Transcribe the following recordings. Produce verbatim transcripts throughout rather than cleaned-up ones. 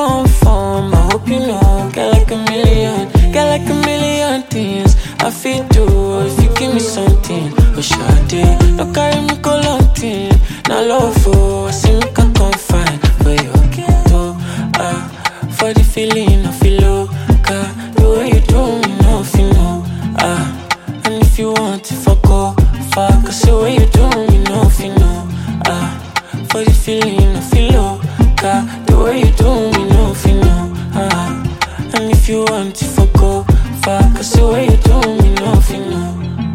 come from, I hope you know. Get like a million, get like a million things I feel do if you give me something. Oh shawty, no carry me go long thing. Now love for, I see me can confine. But you okay though, ah, for the feeling I feel low. God, the way you do me, no if you know, ah. And if you want to fuck go, fuck, cause the way you do me, no if you know, ah. For the feeling I feel low, God, the way you do me, no if you know, ah. And if you want to fuck go, fuck, cause the way you do me, no if you know.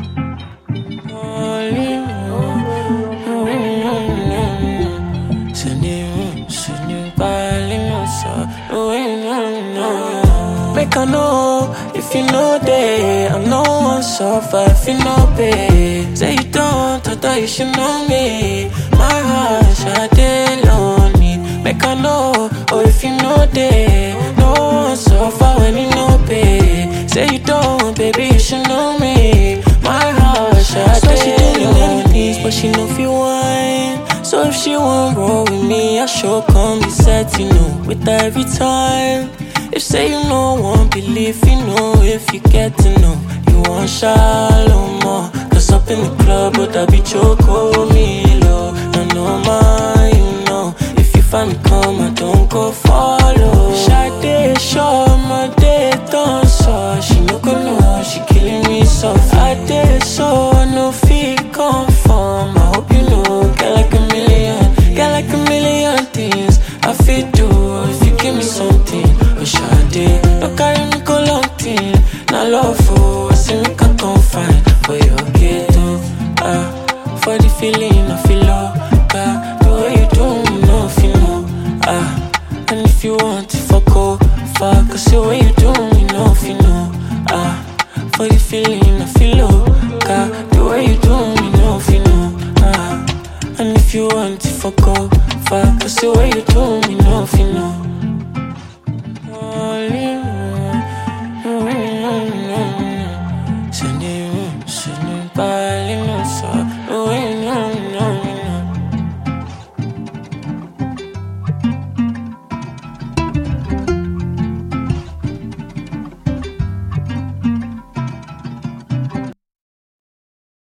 Make I know if you know that I'm no one suffer if you know pay. Say you don't, I thought you should know me. My heart shot lonely. Make I know, or if you know that no one suffer when you know pay. Say you don't, baby, you should know me. My heart shot so she doing these, but she know if you whine. So if she won't roll with me, I sure come be set, you know, with her every time. If say you know, won't believe, you know, if you get to know, you want shallow more. Cause up in the club, but I be choco me low. I know my, you know, if you find me come, I don't go follow. Shade, show my day, don't so. She no go know, she killing me soft. I did so, no fee come from. I hope you know, get like a million, get like a million things I feel do if you give me something. Shawty, no carry me go long thing. Now love for, I see me can confine. But you okay too, ah. For the feeling I feel low, ah. The way you do me, no if you know, ah. And if you want to fuck go, fuck, cause the way you do me, no if you know, ah. For the feeling I feel low, ah. The way you do me, no if you know, ah. And if you want to fuck go, fuck, cause the way you do me, no if you know.